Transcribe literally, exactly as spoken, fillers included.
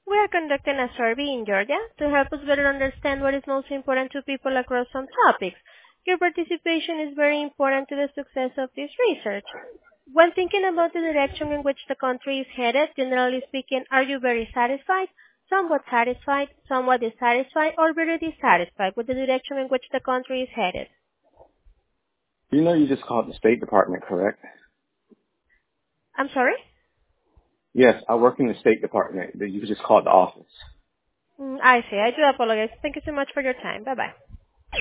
We are conducting a survey in Georgia to help us better understand what is most important to people across some topics. Your participation is very important to the success of this research. When thinking about the direction in which the country is headed, generally speaking, are you very satisfied, somewhat satisfied, somewhat dissatisfied, or very dissatisfied with the direction in which the country is headed? You know you just called the State Department, correct? I'm sorry? Yes, I work in the State Department. You just called the office. Mm, I see. I do apologize. Thank you so much for your time. Bye-bye.